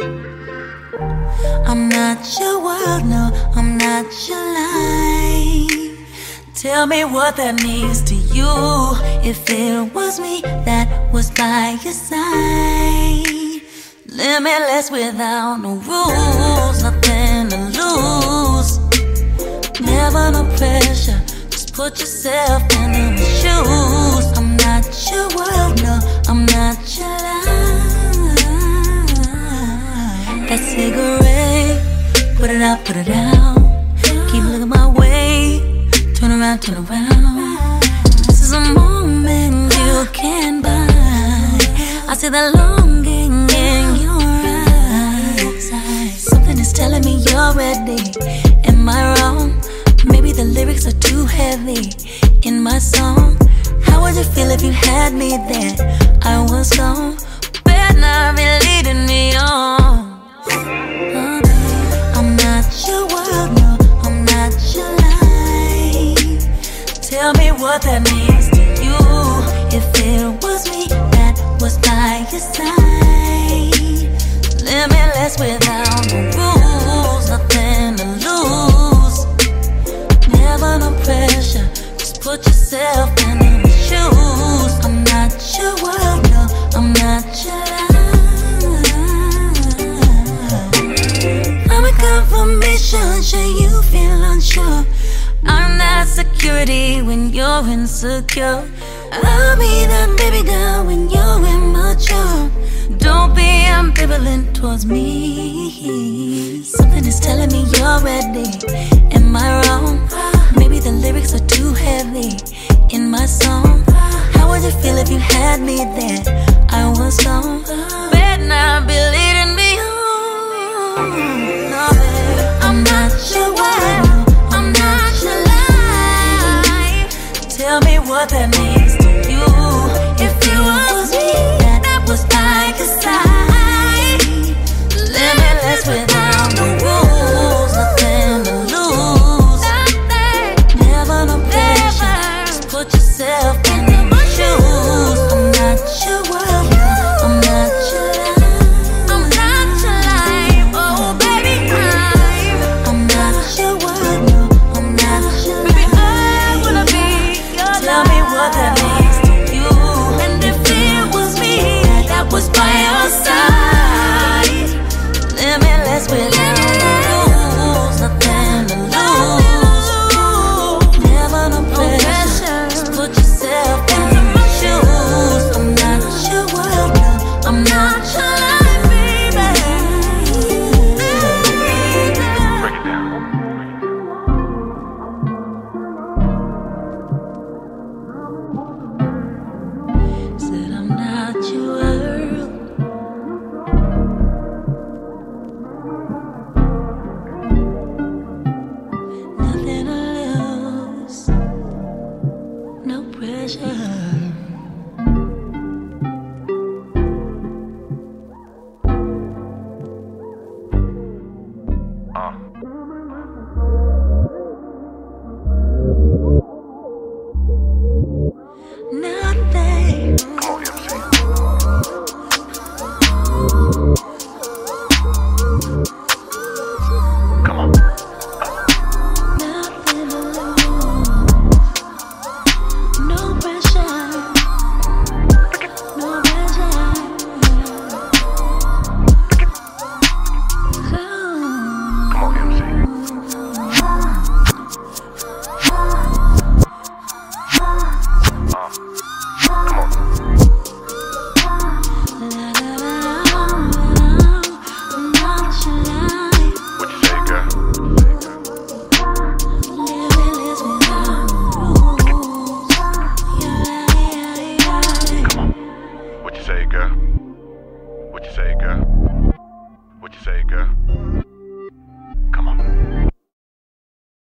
I'm not your world, no, I'm not your life. Tell me what that means to you. If it was me that was by your side. Limitless without no rules, nothing to lose. Never no pressure, just put yourself in my shoes. I'm not your world, no, I'm not your life. That cigarette, put it out, put it out. Keep looking my way, turn around, turn around. This is a moment you can't buy. I see the longing in your eyes. Something is telling me you're ready. Am I wrong? Maybe the lyrics are too heavy in my song. How would you feel if you had me there? I was gone, but now be leading me on. I'm not your world, no, I'm not your life. Tell me what that means to you. If it was me that was by your side. Limitless without no rules, nothing to lose. Never no pressure, just put yourself in my shoes. I'm not your world, no, I'm not your life. I'm a confirmation, sure you feel unsure. I'm not security when you're insecure. I'll be that baby girl when you're immature. Don't be ambivalent towards me. Something is telling me you're ready. Am I wrong? Maybe the lyrics are too heavy in my song. How would you feel if you had me there? I was gone.